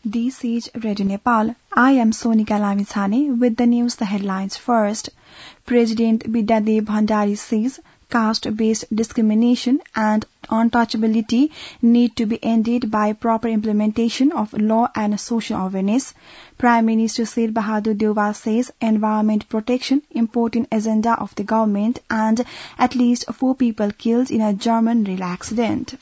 This is Radio Nepal. I am Sonika Lamithane with the news, the headlines first. President Vidyadev Bhandari says caste-based discrimination and untouchability need to be ended by proper implementation of law and social awareness. Prime Minister Sher Bahadur Deuba says environment protection important agenda of the government and at least 4 people killed in a German rail accident.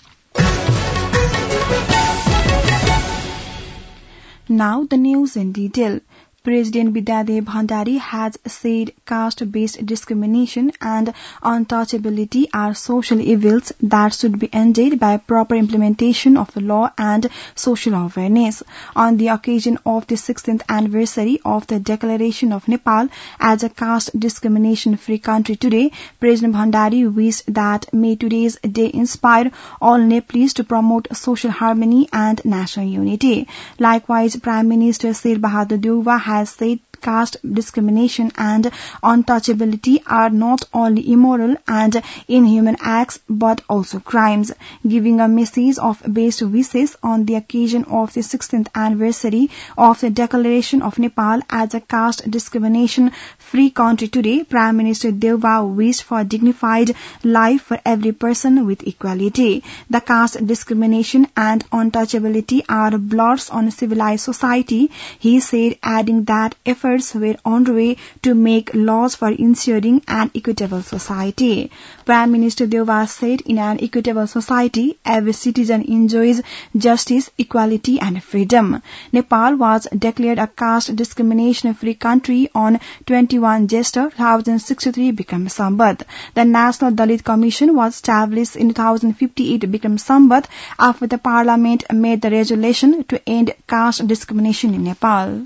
Now the news in detail. President Vidyadev Bhandari has said caste-based discrimination and untouchability are social evils that should be ended by proper implementation of the law and social awareness. On the occasion of the 16th anniversary of the declaration of Nepal as a caste discrimination-free country today, President Bhandari wished that may today's day inspire all Nepalese to promote social harmony and national unity. Likewise, Prime Minister Sher Bahadur Deuba has said caste discrimination and untouchability are not only immoral and inhuman acts but also crimes. Giving a message of best wishes on the occasion of the 16th anniversary of the declaration of Nepal as a caste discrimination-free country today, Prime Minister Deuba wished for dignified life for every person with equality. The caste discrimination and untouchability are blots on civilized society, he said, adding that efforts were underway to make laws for ensuring an equitable society. Prime Minister Deuba said in an equitable society, every citizen enjoys justice, equality and freedom. Nepal was declared a caste discrimination-free country on 21 Jester 2063 Bikram Sambat. The National Dalit Commission was established in 2058 Bikram Sambat after the Parliament made the resolution to end caste discrimination in Nepal.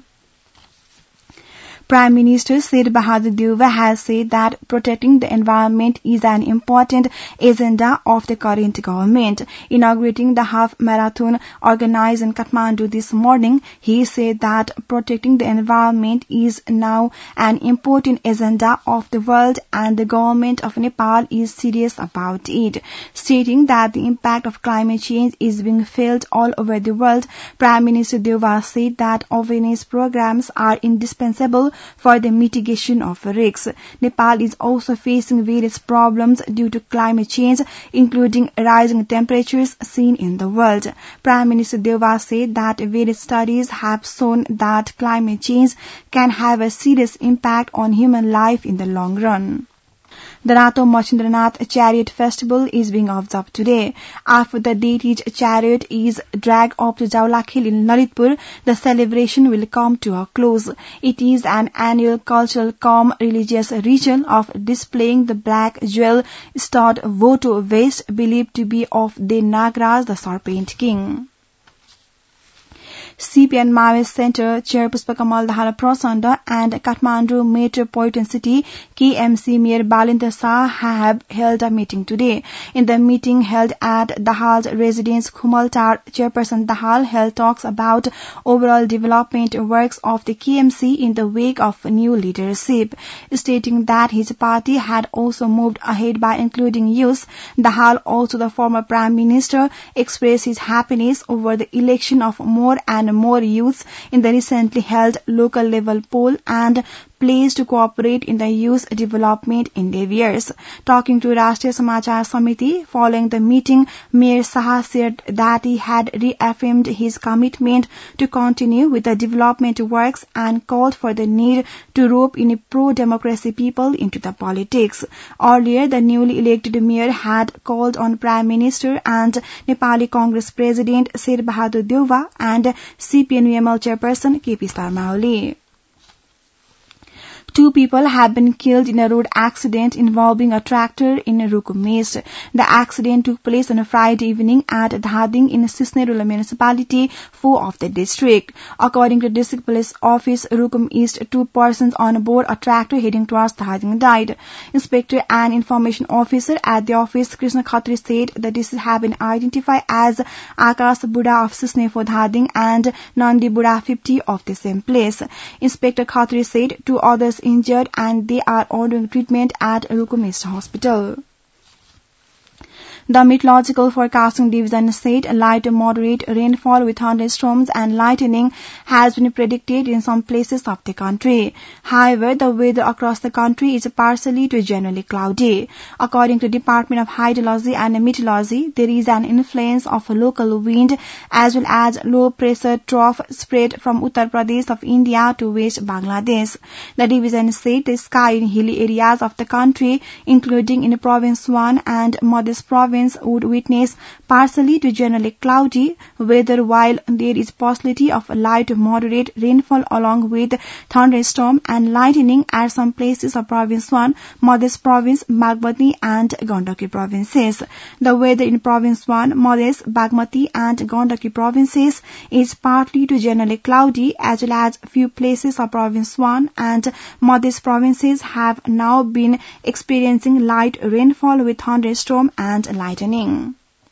Prime Minister Sher Bahadur Deuba has said that protecting the environment is an important agenda of the current government. Inaugurating the half marathon organized in Kathmandu this morning, he said that protecting the environment is now an important agenda of the world and the government of Nepal is serious about it. Stating that the impact of climate change is being felt all over the world, Prime Minister Deuba said that awareness programs are indispensable for the mitigation of risks. Nepal is also facing various problems due to climate change, including rising temperatures seen in the world. Prime Minister Deuba said that various studies have shown that climate change can have a serious impact on human life in the long run. The Rato Machindranath Chariot Festival is being observed today. After the deity's chariot is dragged up to Jaulakhel in Lalitpur, the celebration will come to a close. It is an annual cultural cum religious ritual of displaying the black jewel-studded Voto vest believed to be of the Nagraj, the Serpent King. CPN Maoist Center Chair Pushpakamal Dahal Prachanda and Kathmandu Metropolitan City KMC Mayor Balendra Shah have held a meeting today. In the meeting held at Dahal's residence Khumaltar, Chairperson Dahal held talks about overall development works of the KMC in the wake of new leadership. Stating that his party had also moved ahead by including youth, Dahal, also the former Prime Minister, expressed his happiness over the election of more and more youth in the recently held local level poll and pledged to cooperate in the youth development endeavours. Talking to Rashtriya Samachar Samiti following the meeting, Mayor Shah said that he had reaffirmed his commitment to continue with the development works and called for the need to rope in pro-democracy people into the politics. Earlier, the newly elected mayor had called on Prime Minister and Nepali Congress President Sher Bahadur Deuba and CPN-UML Chairperson KP Sharma Oli. 2 people have been killed in a road accident involving a tractor in Rukum East. The accident took place on a Friday evening at Dhading in Sisne Rural Municipality, 4 of the district. According to District Police Office, Rukum East, 2 persons on board a tractor heading towards Dhading died. Inspector and Information Officer at the office, Krishna Khatri, said the deceased have been identified as Akash Buddha of Sisne for Dhading and Nandi Buddha 50 of the same place. Inspector Khatri said 2 others injured and they are undergoing treatment at Rukum East Hospital. The Meteorological Forecasting Division said light to moderate rainfall with thunderstorms and lightning has been predicted in some places of the country. However, the weather across the country is partially to generally cloudy. According to Department of Hydrology and Meteorology, there is an influence of a local wind as well as low pressure trough spread from Uttar Pradesh of India to West Bangladesh. The division said the sky in hilly areas of the country, including in Province 1 and Madhya Province, would witness partially to generally cloudy weather, while there is possibility of light to moderate rainfall along with thunderstorm and lightning at some places of Province 1, Madhya Province, Bagmati and Gandaki provinces. The weather in Province 1, Madhya, Bagmati and Gandaki provinces is partly to generally cloudy, as well as few places of Province 1 and Madhya provinces have now been experiencing light rainfall with thunderstorm and lightning.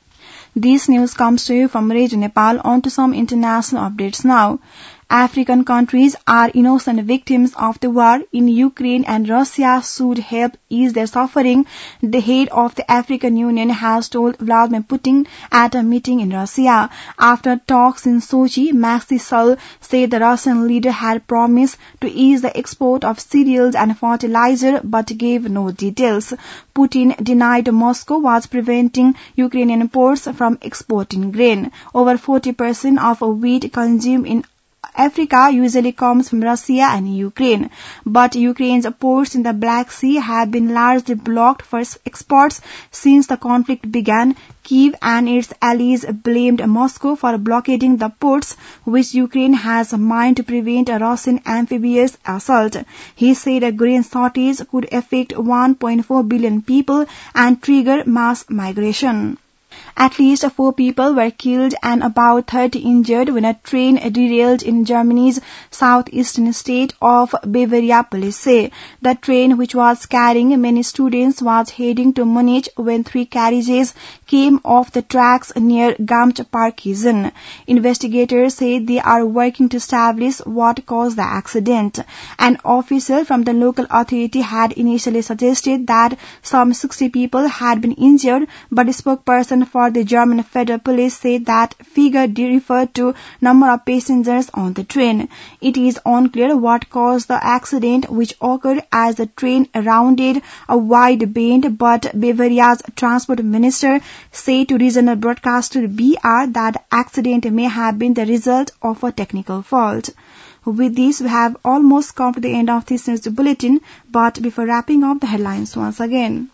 This news comes to you from Radio Nepal. On to some international updates now. African countries are innocent victims of the war in Ukraine and Russia should help ease their suffering, the head of the African Union has told Vladimir Putin at a meeting in Russia. After talks in Sochi, Macky Sall said the Russian leader had promised to ease the export of cereals and fertilizer but gave no details. Putin denied Moscow was preventing Ukrainian ports from exporting grain. Over 40% of wheat consumed in Africa usually comes from Russia and Ukraine, but Ukraine's ports in the Black Sea have been largely blocked for exports since the conflict began. Kyiv and its allies blamed Moscow for blockading the ports, which Ukraine has mined to prevent a Russian amphibious assault. He said a grain shortage could affect 1.4 billion people and trigger mass migration. At least 4 people were killed and about 30 injured when a train derailed in Germany's southeastern state of Bavaria, police say. The train, which was carrying many students, was heading to Munich when 3 carriages came off the tracks near Garmisch-Parkheisen. Investigators say they are working to establish what caused the accident. An official from the local authority had initially suggested that some 60 people had been injured, but a spokesperson for the German Federal Police said that figure referred to number of passengers on the train. It is unclear what caused the accident, which occurred as the train rounded a wide bend, but Bavaria's transport minister said to regional broadcaster BR that the accident may have been the result of a technical fault. With this, we have almost come to the end of this news bulletin, but before wrapping up, the headlines once again.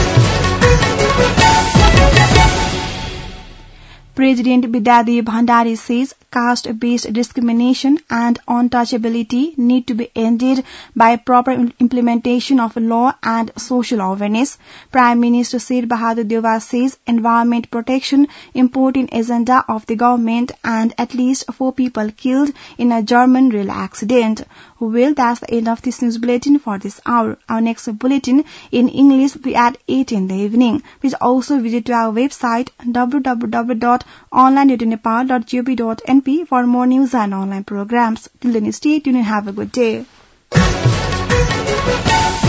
President Bidyadev Bhandari says caste-based discrimination and untouchability need to be ended by proper implementation of law and social awareness. Prime Minister Sher Bahadur Deuba says environment protection important agenda of the government and at least 4 people killed in a German rail accident. Well, that's the end of this news bulletin for this hour. Our next bulletin in English will be at 8 in the evening. Please also visit our website www.onlineradionepal.gov.np for more news and online programs. Till then, stay tuned and have a good day.